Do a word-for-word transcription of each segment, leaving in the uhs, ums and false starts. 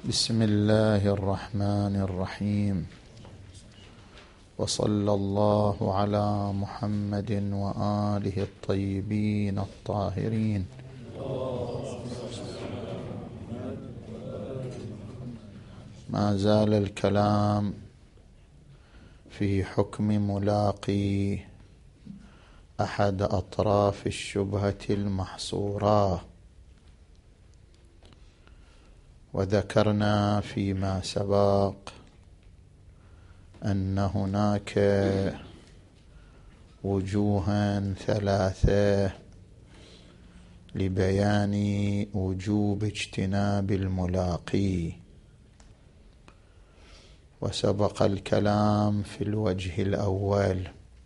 بسم الله الرحمن الرحيم، وصلى الله على محمد وآله الطيبين الطاهرين. ما زال الكلام في حكم ملاقي أحد أطراف الشبهة المحصورة، وذكرنا فيما سبق أن هناك وجوها ثلاثة لبيان وجوب اجتناب الملاقي، وسبق الكلام في الوجه الأول.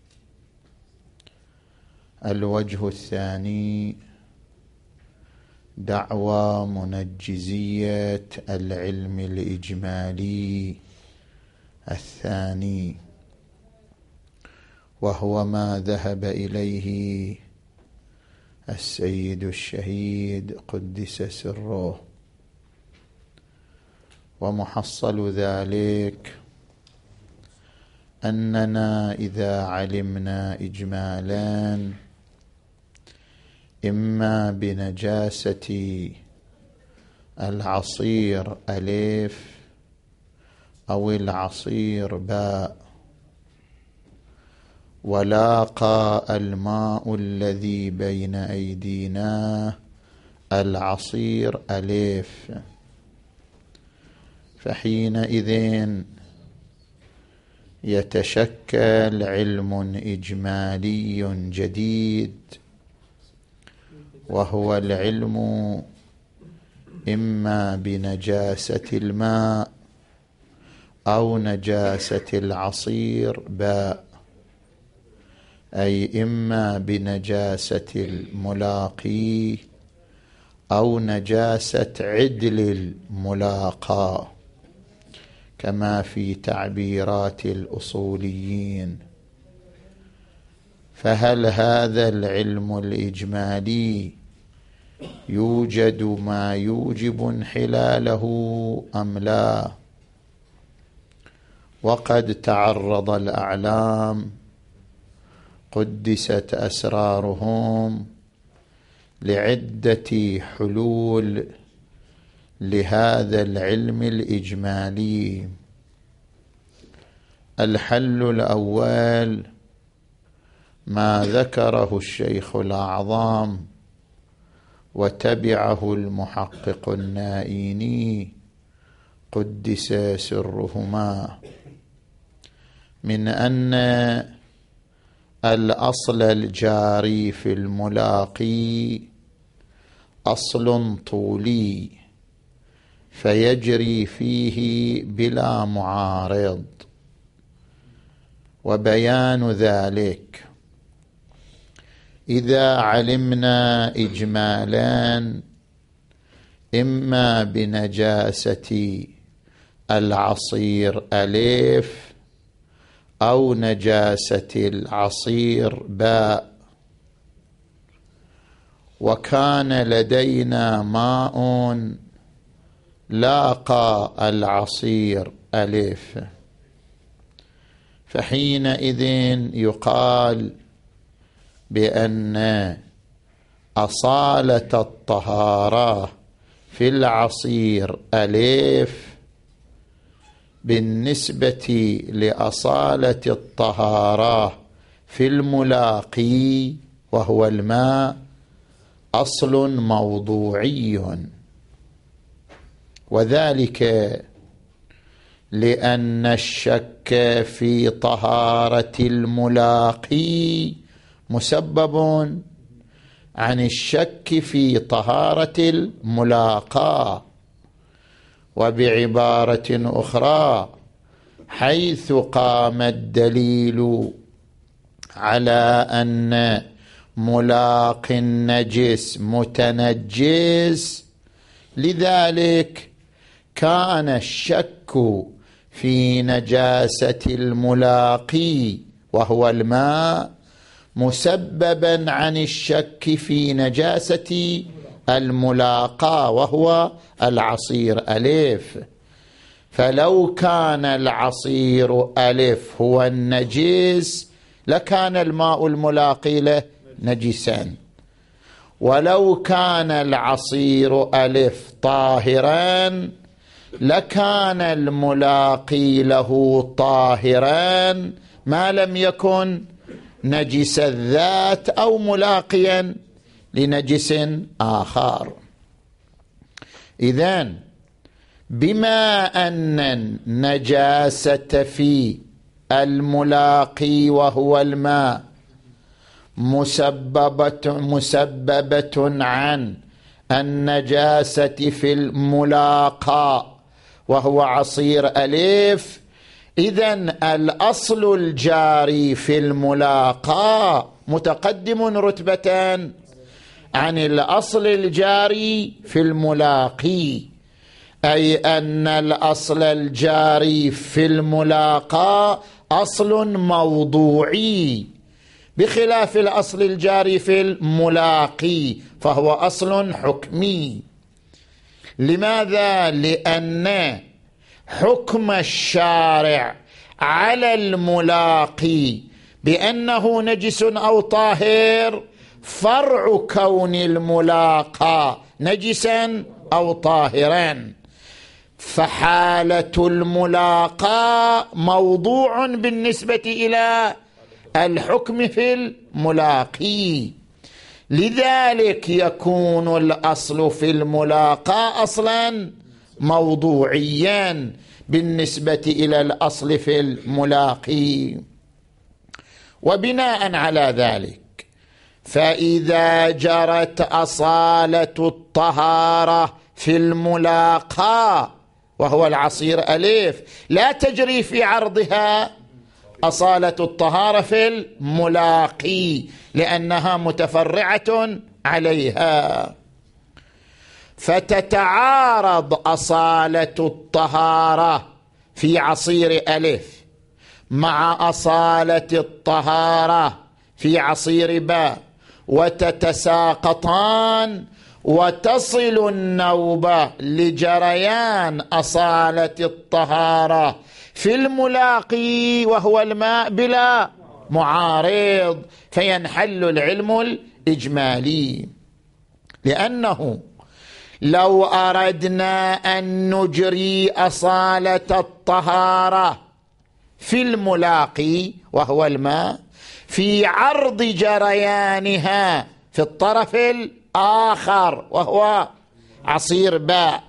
الوجه الثاني دعوى منجزية العلم الإجمالي الثاني، وهو ما ذهب إليه السيد الشهيد قدس سره. ومحصل ذلك أننا إذا علمنا إجمالا إما بنجاسة العصير ألف أو العصير باء، ولاقى الماء الذي بين أيدينا العصير ألف، فحينئذ يتشكل علم إجمالي جديد، وهو العلم إما بنجاسة الماء أو نجاسة العصير باء، أي إما بنجاسة الملاقي أو نجاسة عدل الملاقى، كما في تعبيرات الأصوليين. فهل هذا العلم الإجمالي يوجد ما يوجب انحلاله أم لا؟ وقد تعرض الأعلام قدست أسرارهم لعدة حلول لهذا العلم الإجمالي. الحل الأول ما ذكره الشيخ الأعظم وتبعه المحقق النائيني قدس سرهما، من أن الأصل الجاري في الملاقي أصل طولي فيجري فيه بلا معارض، وبيان ذلك إذا علمنا إجمالا إما بنجاسة العصير ألف أو نجاسة العصير باء، وكان لدينا ماء لاقى العصير ألف، فحينئذ يقال بأن أصالة الطهارة في العصير ألف بالنسبة لأصالة الطهارة في الملاقي وهو الماء أصل موضوعي، وذلك لأن الشك في طهارة الملاقي مسبب عن الشك في طهارة الملاقاة. وبعبارة أخرى، حيث قام الدليل على أن ملاق النجس متنجس، لذلك كان الشك في نجاسة الملاقي وهو الماء مسببا عن الشك في نجاسة الملاقاة وهو العصير ألف. فلو كان العصير ألف هو النجس لكان الماء الملاقي له نجسا، ولو كان العصير ألف طاهرا لكان الملاقي له طاهرا ما لم يكن نجس الذات أو ملاقيا لنجس آخر. إذن بما أن النجاسة في الملاقي وهو الماء مسببة, مسببة عن النجاسة في الملاقى وهو عصير ألف، إذن الأصل الجاري في الملاقى متقدم رتبة عن الأصل الجاري في الملاقي، أي أن الأصل الجاري في الملاقى أصل موضوعي بخلاف الأصل الجاري في الملاقي فهو أصل حكمي. لماذا؟ لأن حكم الشارع على الملاقي بأنه نجس أو طاهر فرع كون الملاقى نجسا أو طاهرا، فحالة الملاقى موضوع بالنسبة إلى الحكم في الملاقي، لذلك يكون الأصل في الملاقى أصلا موضوعيا بالنسبة إلى الأصل في الملاقي. وبناء على ذلك فإذا جرت أصالة الطهارة في الملاقى وهو العصير ألف لا تجري في عرضها أصالة الطهارة في الملاقي لأنها متفرعة عليها، فتتعارض أصالة الطهارة في عصير ألف مع أصالة الطهارة في عصير باء وتتساقطان وتصل النوبة لجريان أصالة الطهارة في الملاقي وهو الماء بلا معارض، فينحل العلم الإجمالي. لأنه لو أردنا أن نجري أصالة الطهارة في الملاقي وهو الماء في عرض جريانها في الطرف الآخر وهو عصير باء،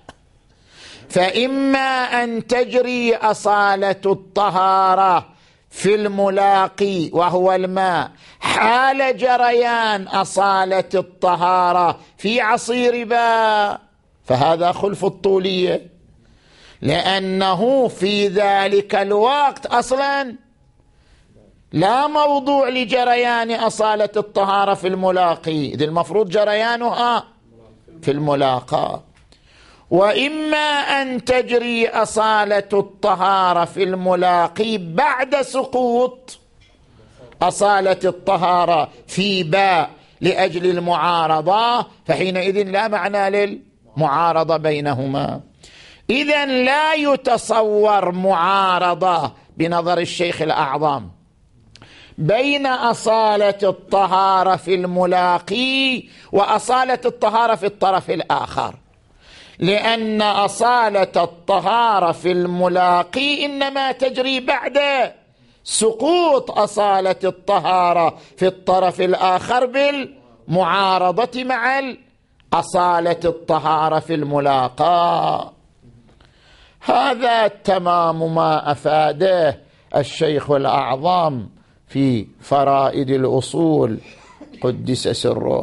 فإما أن تجري أصالة الطهارة في الملاقي وهو الماء حال جريان أصالة الطهارة في عصير باء، فهذا خلف الطولية، لأنه في ذلك الوقت أصلا لا موضوع لجريان أصالة الطهارة في الملاقي، إذ المفروض جريانها في الملاقى. وإما أن تجري أصالة الطهارة في الملاقي بعد سقوط أصالة الطهارة في باء لأجل المعارضة، فحينئذ لا معنى للمعارضة بينهما. إذن لا يتصور معارضة بنظر الشيخ الأعظم بين أصالة الطهارة في الملاقي وأصالة الطهارة في الطرف الآخر، لأن أصالة الطهارة في الملاقي إنما تجري بعد سقوط أصالة الطهارة في الطرف الآخر بالمعارضة مع أصالة الطهارة في الملاقى. هذا تمام ما أفاده الشيخ الأعظم في فرائد الأصول قدس سره.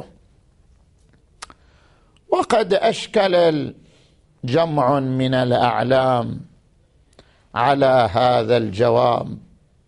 وقد أشكل جمع من الأعلام على هذا الجواب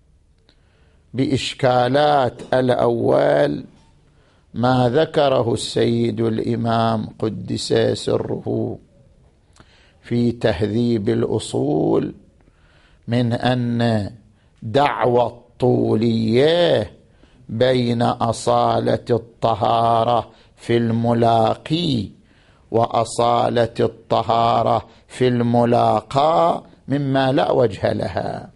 بإشكالات. الأول ما ذكره السيد الإمام قدس سره في تهذيب الأصول من أن دعوى الطولية بين أصالة الطهارة في الملاقي وأصالة الطهارة في الملاقاة مما لا وجه لها.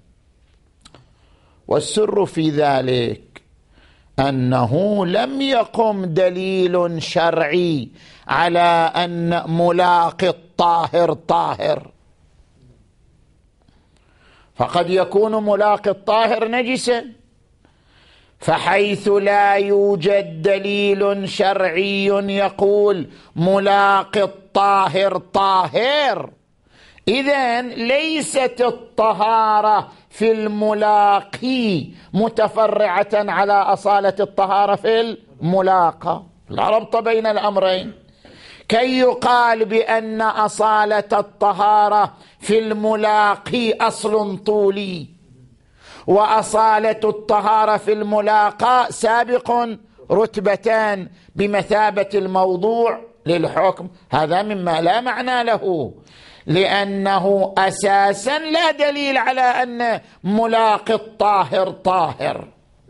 والسر في ذلك أنه لم يقم دليل شرعي على أن ملاقي الطاهر طاهر، فقد يكون ملاقي الطاهر نجسا، فحيث لا يوجد دليل شرعي يقول ملاقي الطاهر طاهر، إذن ليست الطهارة في الملاقي متفرعة على أصالة الطهارة في الملاقى. لا ربط بين الأمرين، كي يقال بأن أصالة الطهارة في الملاقي أصل طولي وأصالة الطهارة في الملاقى سابق رتبتان بمثابة الموضوع للحكم، هذا مما لا معنى له، لأنه أساسا لا دليل على أن ملاقي الطاهر طاهر.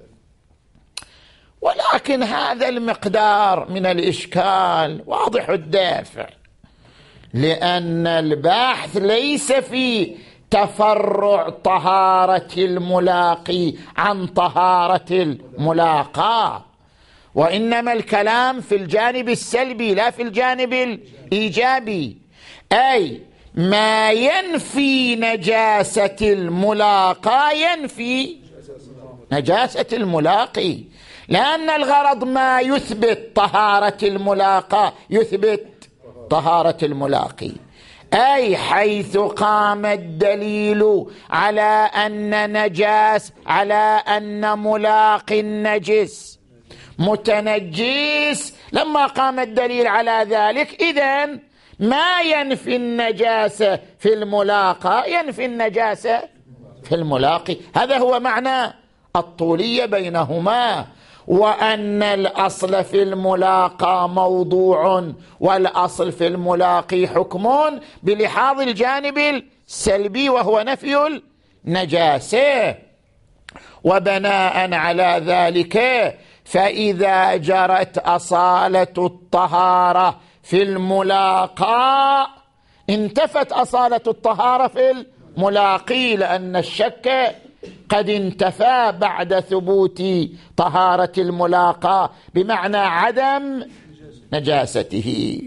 ولكن هذا المقدار من الإشكال واضح الدافع، لأن البحث ليس في تفرع طهارة الملاقي عن طهارة الملاقاة، وإنما الكلام في الجانب السلبي لا في الجانب الإيجابي، أي ما ينفي نجاسة الملاقاة ينفي نجاسة الملاقي، لأن الغرض ما يثبت طهارة الملاقاة يثبت طهارة الملاقي، أي حيث قام الدليل على أن نجاس على أن ملاقي النجس متنجس، لما قام الدليل على ذلك إذن ما ينفي النجاسة في الملاقى ينفي النجاسة في الملاقي. هذا هو معنى الطولية بينهما، وأن الأصل في الملاقى موضوع والأصل في الملاقي حكم بلحاظ الجانب السلبي وهو نفي النجاسة. وبناء على ذلك فإذا جرت أصالة الطهارة في الملاقى انتفت أصالة الطهارة في الملاقي، لأن الشك قد انتفى بعد ثبوت طهارة الملاقى بمعنى عدم نجاسته.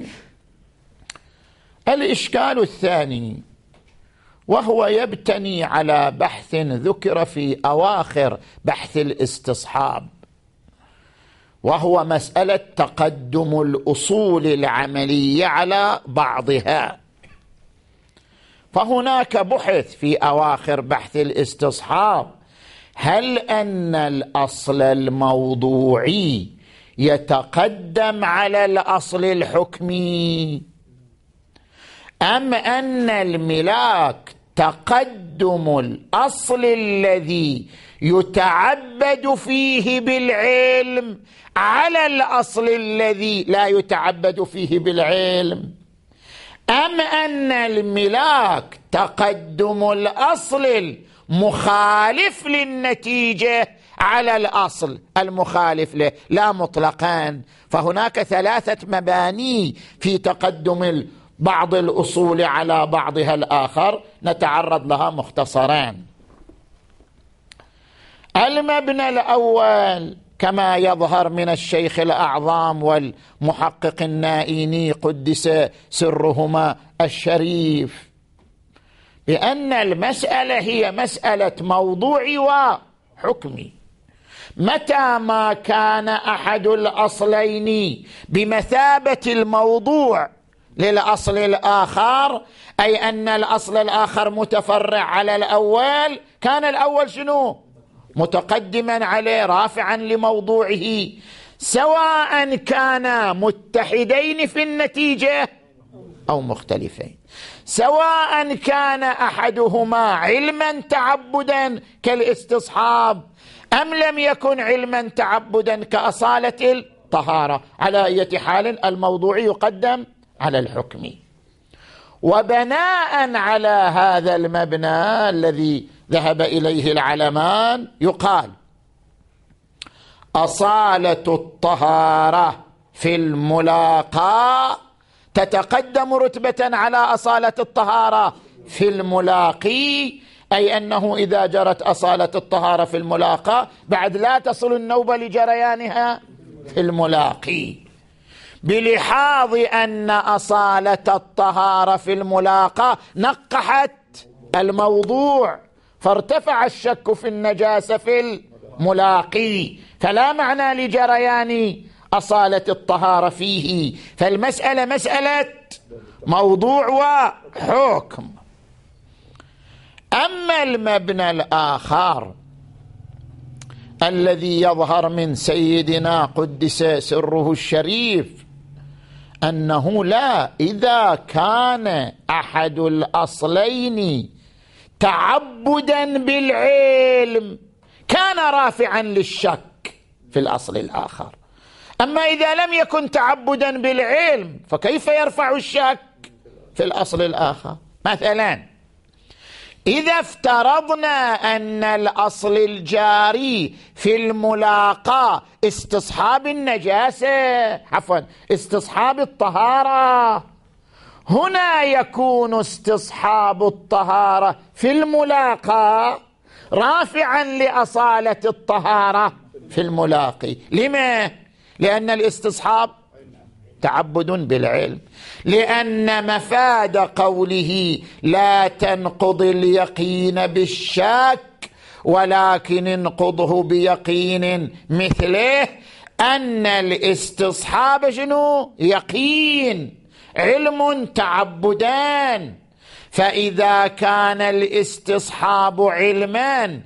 الإشكال الثاني وهو يبتني على بحث ذكر في أواخر بحث الاستصحاب، وهو مسألة تقدم الأصول العملية على بعضها. فهناك بحث في أواخر بحث الاستصحاب هل أن الأصل الموضوعي يتقدم على الأصل الحكمي، أم أن الملاك تقدم الأصل الذي يتعبد فيه بالعلم على الأصل الذي لا يتعبد فيه بالعلم، أم أن الملاك تقدم الأصل المخالف للنتيجة على الأصل المخالف له لا مطلقا. فهناك ثلاثة مباني في تقدم بعض الأصول على بعضها الآخر نتعرض لها مختصرا. المبنى الأول كما يظهر من الشيخ الأعظم والمحقق النائيني قدس سرهما الشريف بأن المسألة هي مسألة موضوعي وحكمي. متى ما كان أحد الأصلين بمثابة الموضوع للأصل الآخر، أي أن الأصل الآخر متفرع على الأول، كان الأول شنو؟ متقدما عليه رافعا لموضوعه، سواء كانا متحدين في النتيجة أو مختلفين، سواء كان أحدهما علما تعبدا كالاستصحاب أم لم يكن علما تعبدا كأصالة الطهارة. على أي حال الموضوع يقدم على الحكم. وبناء على هذا المبنى الذي ذهب إليه العلمان يقال أصالة الطهارة في الملاقاة تتقدم رتبة على أصالة الطهارة في الملاقي، أي أنه إذا جرت أصالة الطهارة في الملاقى بعد لا تصل النوبة لجريانها في الملاقي، بلحاظ أن أصالة الطهارة في الملاقى نقحت الموضوع، فارتفع الشك في النجاسة في الملاقي، فلا معنى لجريان أصالة الطهارة فيه، فالمسألة مسألة موضوع وحكم. أما المبنى الآخر الذي يظهر من سيدنا قدس سره الشريف أنه لا، إذا كان أحد الأصلين تعبدا بالعلم كان رافعا للشك في الأصل الآخر، أما إذا لم يكن تعبدا بالعلم فكيف يرفع الشك في الأصل الآخر؟ مثلا إذا افترضنا أن الأصل الجاري في الملاقاة استصحاب النجاسة، عفوا استصحاب الطهارة، هنا يكون استصحاب الطهارة في الملاقاة رافعا لأصالة الطهارة في الملاقي. لما؟ لأن الاستصحاب تعبد بالعلم، لأن مفاد قوله لا تنقض اليقين بالشك ولكن انقضه بيقين مثله، أن الاستصحاب شنو؟ يقين، علم تعبدان، فإذا كان الاستصحاب علما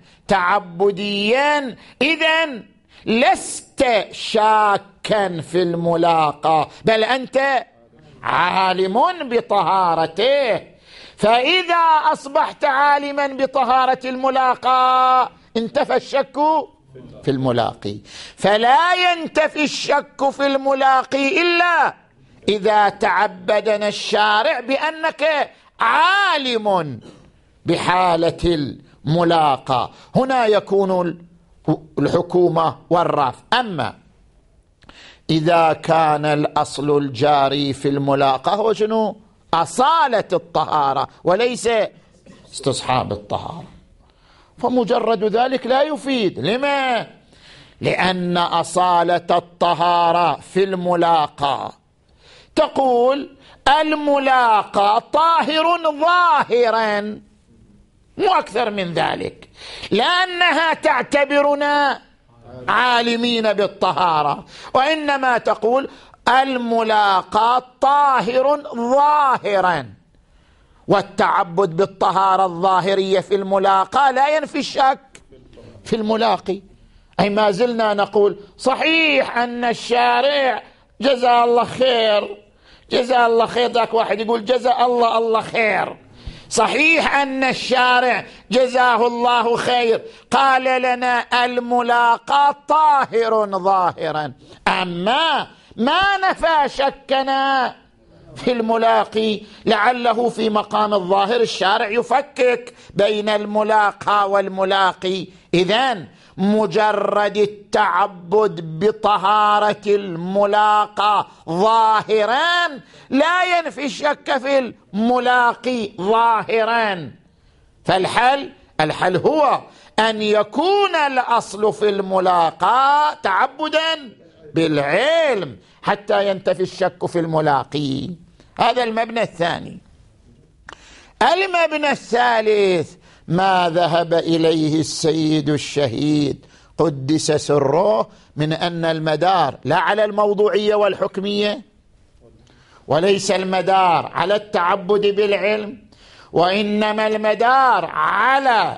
تعبديا إذن لست شاكا في الملاقاة بل أنت عالم بطهارته، فإذا أصبحت عالما بطهارة الملاقاة انتفى الشك في الملاقي، فلا ينتفي الشك في الملاقي إلا إذا تعبدنا الشارع بأنك عالم بحالة الملاقاة، هنا يكون الحكومة والرفع. أما إذا كان الأصل الجاري في الملاقاة هو شنو؟ أصالة الطهارة وليس استصحاب الطهارة، فمجرد ذلك لا يفيد. لما؟ لأن أصالة الطهارة في الملاقاة تقول الملاقاة طاهر ظاهرا، مو أكثر من ذلك، لأنها تعتبرنا عالمين بالطهارة، وإنما تقول الملاقاة طاهر ظاهرا، والتعبد بالطهارة الظاهرية في الملاقاة لا ينفي الشك في الملاقي. أي ما زلنا نقول صحيح أن الشارع جزا الله خير، جزا الله خير، ذاك واحد يقول جزا الله الله خير، صحيح أن الشارع جزاه الله خير قال لنا الملاقاة طاهر ظاهرا، أما ما نفى شكنا في الملاقي، لعله في مقام الظاهر الشارع يفكك بين الملاقى والملاقي. إذن مجرد التعبد بطهارة الملاقى ظاهرا لا ينفي الشك في الملاقي ظاهرا، فالحل الحل هو أن يكون الأصل في الملاقى تعبدا بالعلم حتى ينتفي الشك في الملاقي. هذا المبنى الثاني. المبنى الثالث ما ذهب إليه السيد الشهيد قدس سره من أن المدار لا على الموضوعية والحكمية، وليس المدار على التعبد بالعلم، وإنما المدار على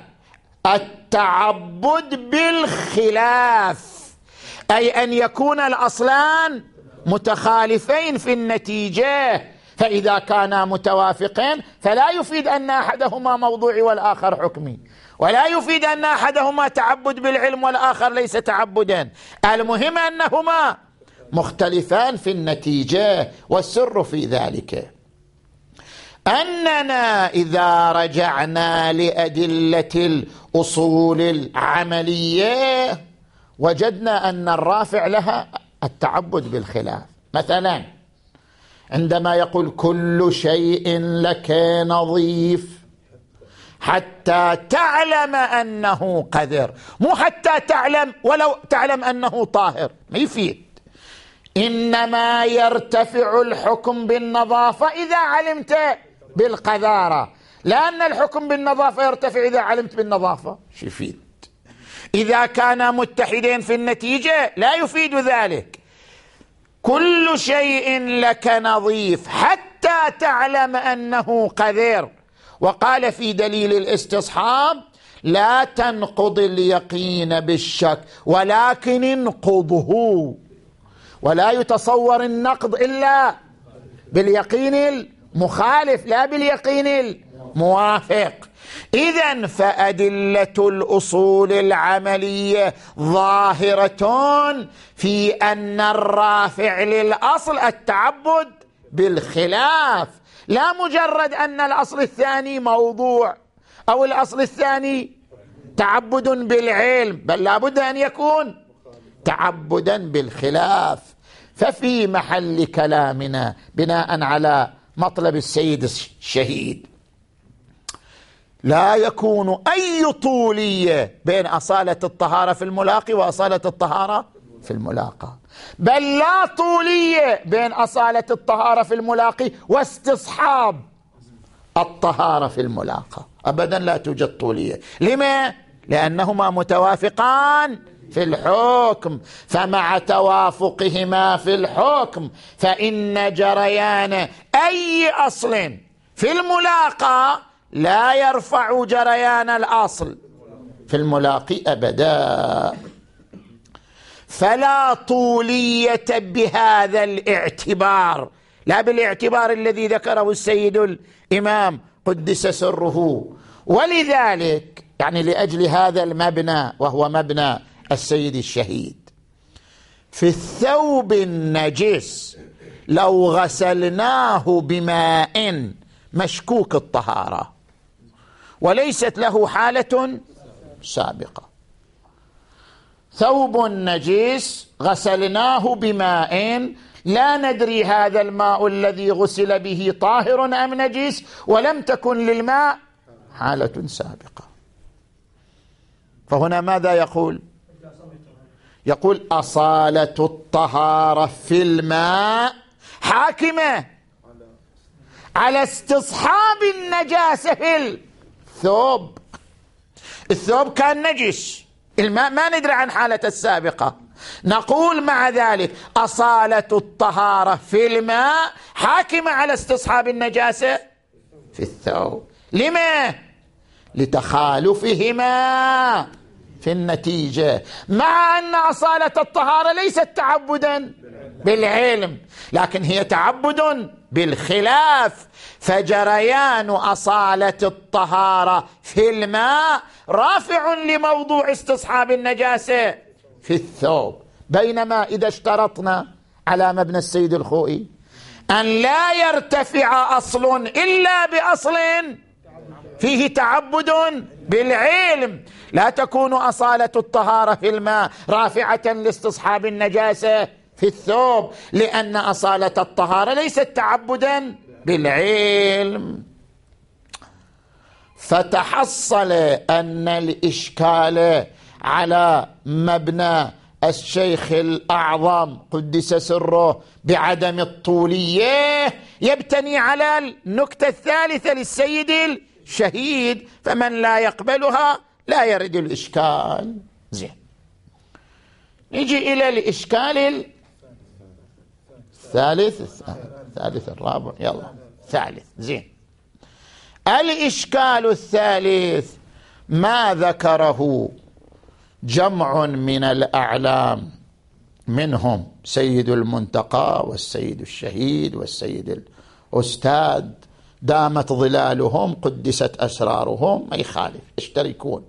التعبد بالخلاف، أي أن يكون الأصلان متخالفين في النتيجة، فإذا كانا متوافقين فلا يفيد أن أحدهما موضوعي والآخر حكمي، ولا يفيد أن أحدهما تعبد بالعلم والآخر ليس تعبدا، المهم أنهما مختلفان في النتيجة. والسر في ذلك أننا إذا رجعنا لأدلة الأصول العملية وجدنا أن الرافع لها التعبد بالخلاف. مثلا عندما يقول كل شيء لك نظيف حتى تعلم أنه قذر، مو حتى تعلم ولو تعلم أنه طاهر، ما يفيد. إنما يرتفع الحكم بالنظافة إذا علمت بالقذارة، لأن الحكم بالنظافة يرتفع إذا علمت بالنظافة. شو يفيد؟ إذا كانا متحدين في النتيجة لا يفيد ذلك. كل شيء لك نظيف حتى تعلم أنه قذر. وقال في دليل الاستصحاب لا تنقض اليقين بالشك ولكن انقضه، ولا يتصور النقض إلا باليقين المخالف لا باليقين الموافق. إذن فأدلة الأصول العملية ظاهرة في أن الرافع للأصل التعبد بالخلاف، لا مجرد أن الأصل الثاني موضوع أو الأصل الثاني تعبد بالعلم، بل لابد أن يكون تعبدا بالخلاف. ففي محل كلامنا بناء على مطلب السيد الشهيد لا يكون أي طولية بين أصالة الطهارة في الملاقي وأصالة الطهارة في الملاقى، بل لا طولية بين أصالة الطهارة في الملاقي واستصحاب الطهارة في الملاقى، أبدا لا توجد طولية. لما؟ لأنهما متوافقان في الحكم، فمع توافقهما في الحكم فإن جريان أي أصل في الملاقى لا يرفع جريان الأصل في الملاقي أبدا. فلا طولية بهذا الاعتبار، لا بالاعتبار الذي ذكره السيد الإمام قدس سره. ولذلك يعني لأجل هذا المبنى وهو مبنى السيد الشهيد، في الثوب النجس لو غسلناه بماء مشكوك الطهارة وليست له حالة سابقة، ثوب نجس غسلناه بماء لا ندري هذا الماء الذي غسل به طاهر أم نجس، ولم تكن للماء حالة سابقة، فهنا ماذا يقول؟ يقول أصالة الطهارة في الماء حاكمة على استصحاب النجاسة في الثوب. الثوب كان نجس، الماء ما ندري عن حالته السابقة، نقول مع ذلك أصالة الطهارة في الماء حاكمة على استصحاب النجاسة في الثوب. لما؟ لتخالفهما في النتيجة، مع أن أصالة الطهارة ليست تعبدا بالعلم لكن هي تعبد بالخلاف، فجريان أصالة الطهارة في الماء رافع لموضوع استصحاب النجاسة في الثوب. بينما إذا اشترطنا على مبنى السيد الخوئي أن لا يرتفع أصل إلا بأصل فيه تعبد بالعلم، لا تكون أصالة الطهارة في الماء رافعة لاستصحاب النجاسة في الثوب، لأن أصالة الطهارة ليست تعبدا بالعلم. فتحصل أن الإشكال على مبنى الشيخ الأعظم قدس سره بعدم الطولية يبتني على النكتة الثالثة للسيد الشهيد، فمن لا يقبلها لا يرد الإشكال. زين، نجي إلى الإشكال الثالث الثالث الرابع يلا ثالث. زين، الإشكال الثالث ما ذكره جمع من الأعلام منهم سيد المنتقى والسيد الشهيد والسيد الأستاذ دامت ظلالهم قدست أسرارهم، ما يخالف يشتركون،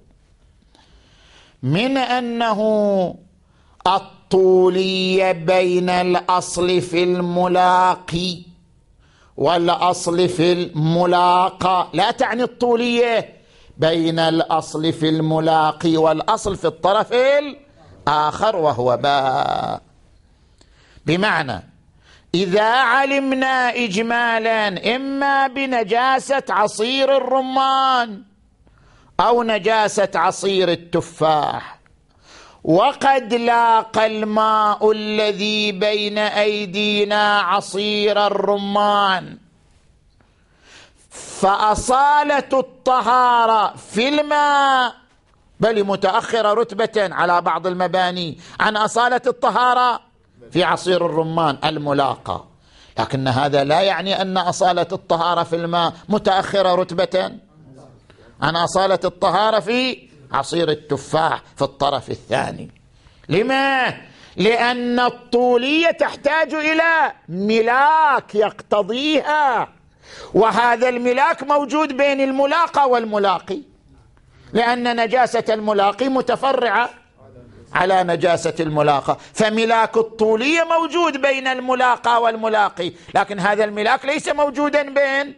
من أنه الطولية بين الأصل في الملاقي والأصل في الملاقى لا تعني الطولية بين الأصل في الملاقي والأصل في الطرف الآخر وهو باء. بمعنى إذا علمنا إجمالا إما بنجاسة عصير الرمان أو نجاسة عصير التفاح، وقد لاقى الماء الذي بين أيدينا عصير الرمان، فأصالة الطهارة في الماء بل متأخرة رتبة على بعض المباني عن أصالة الطهارة في عصير الرمان الملاقى، لكن هذا لا يعني أن أصالة الطهارة في الماء متأخرة رتبة عن أصالة الطهارة في عصير التفاح في الطرف الثاني. لما؟ لأن الطولية تحتاج إلى ملاك يقتضيها، وهذا الملاك موجود بين الملاقى والملاقي، لأن نجاسة الملاقي متفرعة على نجاسة الملاقى، فملاك الطولية موجود بين الملاقى والملاقي، لكن هذا الملاك ليس موجودا بين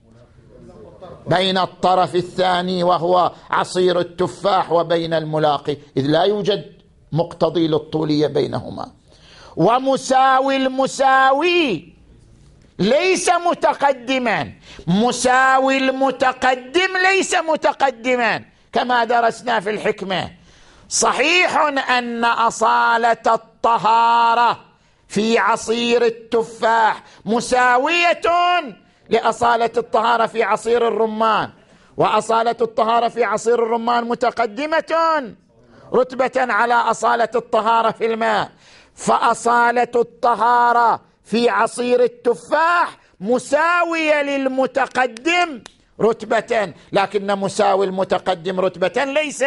بين الطرف الثاني وهو عصير التفاح وبين الملاقي، إذ لا يوجد مقتضي للطولية بينهما. ومساوي المساوي ليس متقدما، مساوي المتقدم ليس متقدما، كما درسنا في الحكمة. صحيح أن أصالة الطهارة في عصير التفاح مساوية لأصالة الطهارة في عصير الرمان، وأصالة الطهارة في عصير الرمان متقدمة رتبة على أصالة الطهارة في الماء، فأصالة الطهارة في عصير التفاح مساوية للمتقدم رتبة، لكن مساوي المتقدم رتبة ليس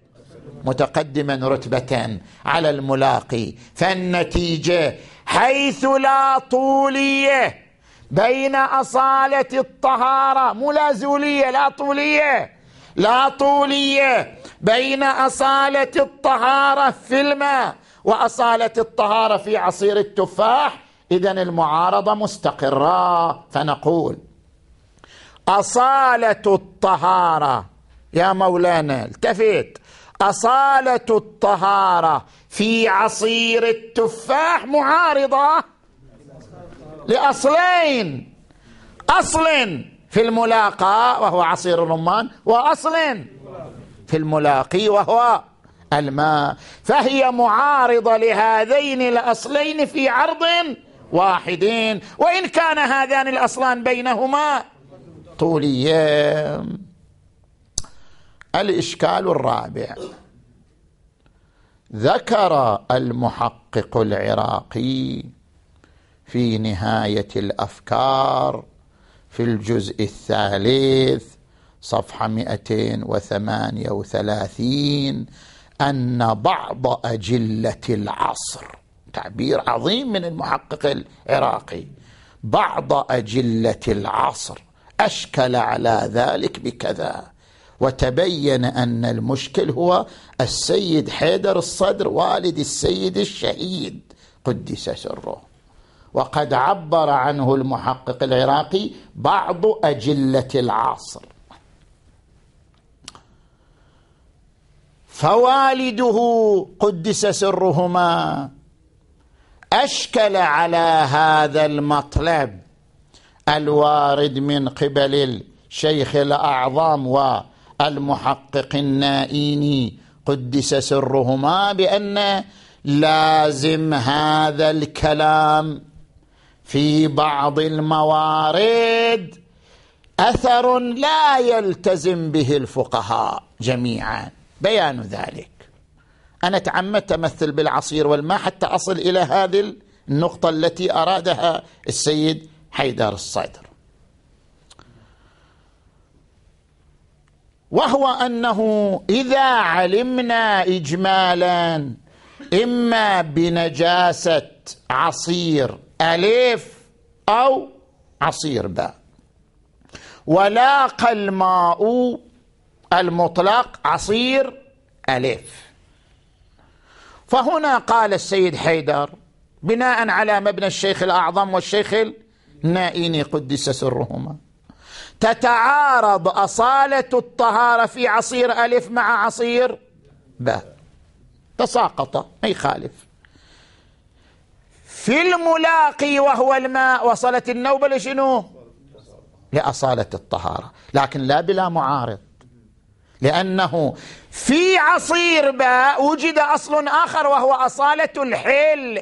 متقدما رتبة على الملاقي. فالنتيجة حيث لا طولية بين أصالة الطهارة، مو لا زولية، لا طولية، لا طولية بين أصالة الطهارة في الماء وأصالة الطهارة في عصير التفاح، إذن المعارضة مستقرة. فنقول أصالة الطهارة، يا مولانا التفت، أصالة الطهارة في عصير التفاح معارضة لأصلين، أصل في الملاقى وهو عصير الرمان، وأصل في الملاقي وهو الماء، فهي معارضة لهذين الأصلين في عرض واحدين، وإن كان هذان الأصلان بينهما طوليين. الإشكال الرابع، ذكر المحقق العراقي في نهاية الأفكار في الجزء الثالث صفحة مئتين وثمانية وثلاثين أن بعض أجلة العصر، تعبير عظيم من المحقق العراقي، بعض أجلة العصر أشكل على ذلك بكذا، وتبين أن المشكل هو السيد حيدر الصدر والد السيد الشهيد قدس سره، وقد عبر عنه المحقق العراقي بعض أجلة العصر. فوالده قدس سرهما أشكل على هذا المطلب الوارد من قبل الشيخ الأعظم والمحقق النائيني قدس سرهما بأن لازم هذا الكلام في بعض الموارد أثر لا يلتزم به الفقهاء جميعا. بيان ذلك، أنا تعمدت أمثل بالعصير والماء حتى أصل إلى هذه النقطة التي أرادها السيد حيدر الصدر، وهو أنه إذا علمنا إجمالا إما بنجاسة عصير ألف أو عصير باء، ولاقى الماء المطلق عصير ألف، فهنا قال السيد حيدر بناء على مبنى الشيخ الأعظم والشيخ النائيني قدس سرهما، تتعارض أصالة الطهارة في عصير ألف مع عصير باء، تساقط ما يخالف. في الملاقي وهو الماء وصلت النوبة لشنو؟ لأصالة الطهارة، لكن لا بلا معارض، لأنه في عصير باء وجد أصل آخر وهو أصالة الحل،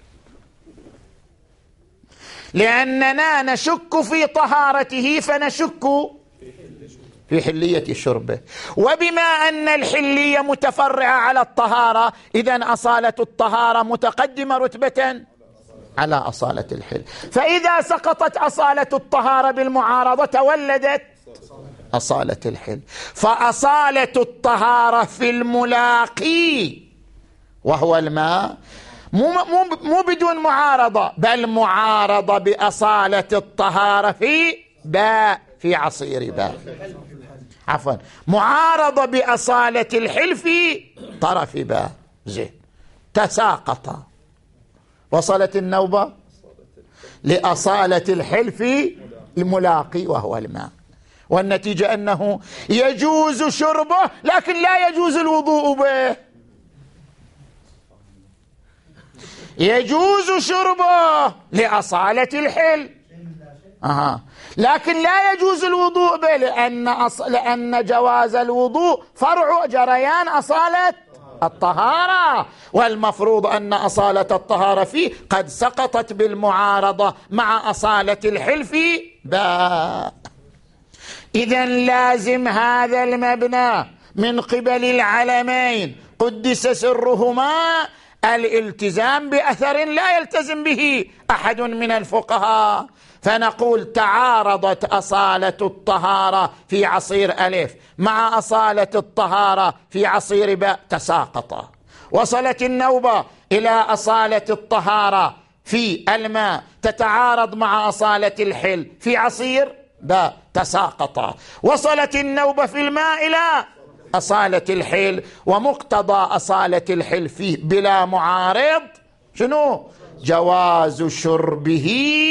لأننا نشك في طهارته فنشك في حلية شربه، وبما أن الحلية متفرعة على الطهارة إذن أصالة الطهارة متقدمة رتبة على أصالة الحل، فإذا سقطت أصالة الطهارة بالمعارضة تولدت أصالة الحل، فأصالة الطهارة في الملاقي وهو الماء مو, مو, مو بدون معارضة، بل معارضة بأصالة الطهارة في باء، في عصير باء، عفوا معارضة بأصالة الحل في طرف باء. زين، تساقط، وصلت النوبة لأصالة الحل في الملاقي وهو الماء، والنتيجة أنه يجوز شربه لكن لا يجوز الوضوء به. يجوز شربه لأصالة الحل أها، لكن لا يجوز الوضوء به لأن, أص... لأن جواز الوضوء فرع جريان أصالة الطهارة، والمفروض أن أصالة الطهارة فيه قد سقطت بالمعارضة مع أصالة الحل في باء. إذن لازم هذا المبنى من قبل العلمين قدس سرهما الالتزام بأثر لا يلتزم به أحد من الفقهاء، فنقول تعارضت أصالة الطهارة في عصير ألف مع أصالة الطهارة في عصير باء تساقطا، وصلت النوبة إلى أصالة الطهارة في الماء تتعارض مع أصالة الحل في عصير باء تساقطا، وصلت النوبة في الماء إلى أصالة الحل، ومقتضى أصالة الحل فيه بلا معارض شنو؟ جواز شربه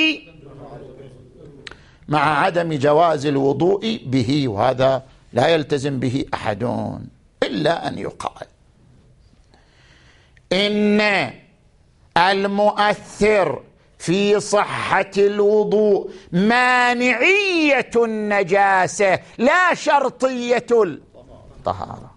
مع عدم جواز الوضوء به، وهذا لا يلتزم به أحد، إلا أن يقال إن المؤثر في صحة الوضوء مانعية النجاسة لا شرطية الطهارة.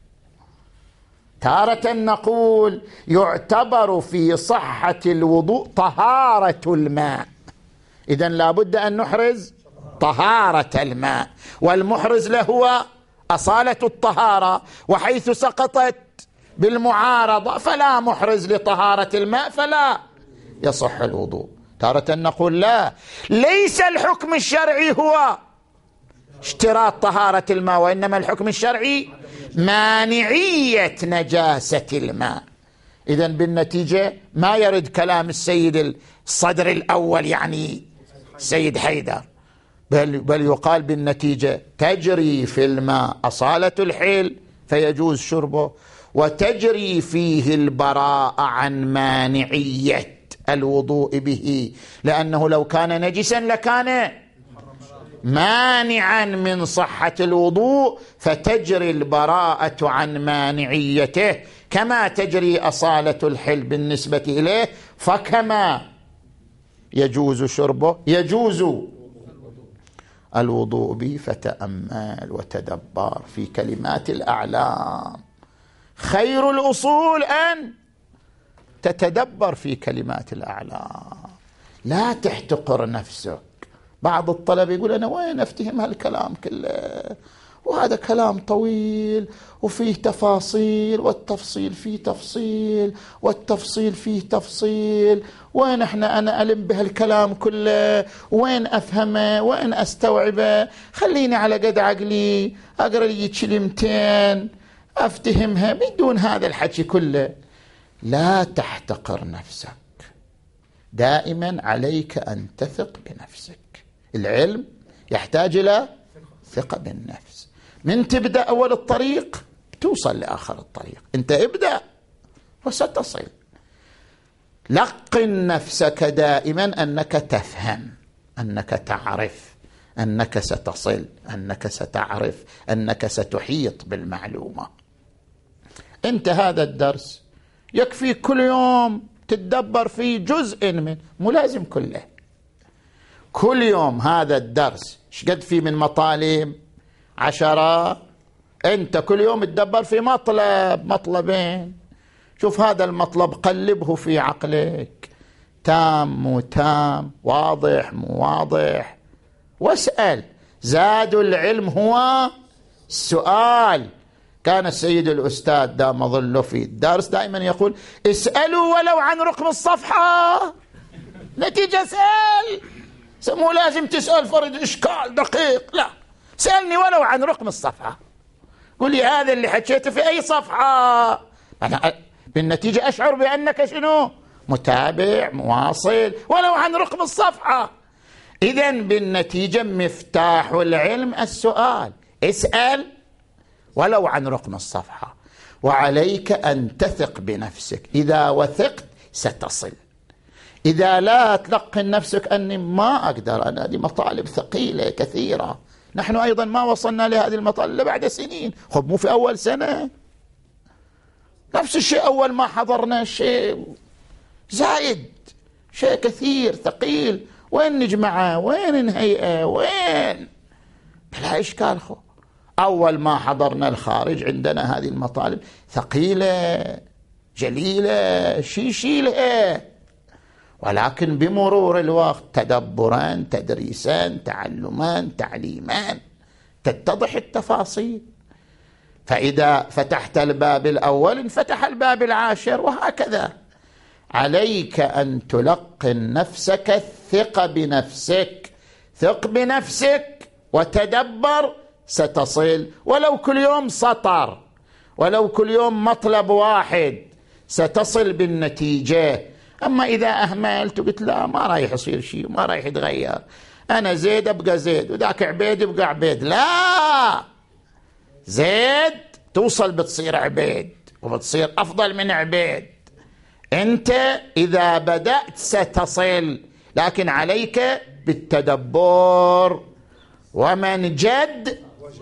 تارة نقول يعتبر في صحة الوضوء طهارة الماء، إذن لابد أن نحرز طهارة الماء، والمحرز له هو أصالة الطهارة، وحيث سقطت بالمعارضة فلا محرز لطهارة الماء فلا يصح الوضوء. تارة نقول لا، ليس الحكم الشرعي هو اشتراط طهارة الماء، وإنما الحكم الشرعي مانعية نجاسة الماء. إذن بالنتيجة ما يرد كلام السيد الصدر الأول يعني السيد حيدر، بل, بل يقال بالنتيجة تجري في الماء أصالة الحل فيجوز شربه، وتجري فيه البراءة عن مانعية الوضوء به، لأنه لو كان نجسا لكان مانعا من صحة الوضوء، فتجري البراءة عن مانعيته كما تجري أصالة الحل بالنسبة إليه، فكما يجوز شربه يجوز الوضوء به. فتأمل وتدبر في كلمات الأعلام، خير الأصول أن تتدبر في كلمات الأعلام، لا تحتقر نفسك. بعض الطلبة يقول أنا وين أفتهم هالكلام كله، وهذا كلام طويل وفيه تفاصيل، والتفصيل فيه تفصيل والتفصيل فيه تفصيل، وين احنا أنا ألم بهالكلام كله، وين أفهمه، وين أستوعبه؟ خليني على قد عقلي أقرأ لي كلمتين أفتهمها بدون هذا الحكي كله. لا تحتقر نفسك، دائما عليك أن تثق بنفسك. العلم يحتاج إلى ثقة بالنفس، من تبدأ أول الطريق توصل لآخر الطريق، أنت ابدأ وستصل. لقن نفسك دائما أنك تفهم، أنك تعرف، أنك ستصل، أنك ستعرف، أنك ستحيط بالمعلومة. أنت هذا الدرس يكفي كل يوم تتدبر في جزء منه، مو لازم كله. كل يوم هذا الدرس شقد فيه من مطالب؟ عشرة. أنت كل يوم تدبر في مطلب مطلبين، شوف هذا المطلب قلبه في عقلك، تام مو تام، واضح مو واضح، واسأل. زاد العلم هو السؤال. كان السيد الأستاذ دام ظله في الدرس دائما يقول اسألوا ولو عن رقم الصفحة. نتيجة اسأل، مو لازم تسأل فرد إشكال دقيق، لا، سألني ولو عن رقم الصفحة، قل لي هذا اللي حكيته في أي صفحة. أنا بالنتيجة أشعر بأنك شنو؟ متابع مواصل ولو عن رقم الصفحة. إذن بالنتيجة مفتاح العلم السؤال، اسأل ولو عن رقم الصفحة. وعليك أن تثق بنفسك، إذا وثقت ستصل. إذا لا تلقن نفسك أني ما أقدر، أنا هذه مطالب ثقيلة كثيرة، نحن أيضا ما وصلنا لهذه المطالب بعد سنين، خب مو في أول سنة نفس الشيء، أول ما حضرنا شيء زايد، شيء كثير ثقيل، وين نجمعه؟ وين نهيئه؟ وين؟ بلا إشكال. خب أول ما حضرنا الخارج عندنا هذه المطالب ثقيلة جليلة شي شيلها، ولكن بمرور الوقت تدبرا تدريسا تعلما تعليما تتضح التفاصيل. فإذا فتحت الباب الأول انفتح الباب العاشر، وهكذا. عليك أن تلقن نفسك الثقة بنفسك، ثق بنفسك وتدبر ستصل، ولو كل يوم سطر، ولو كل يوم مطلب واحد، ستصل بالنتيجة. أما إذا أهملت وقلت لا ما رايح يصير شيء، ما رايح يتغير، أنا زيد أبقى زيد وذاك عبيد يبقى عبيد، لا، زيد توصل بتصير عبيد وبتصير أفضل من عبيد. أنت إذا بدأت ستصل، لكن عليك بالتدبر. ومن جد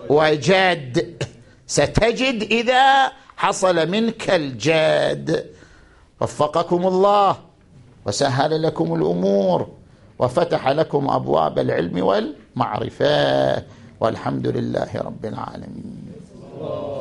وجد ستجد إذا حصل منك الجد. وفقكم الله وسهل لكم الأمور وفتح لكم أبواب العلم والمعرفة، والحمد لله رب العالمين.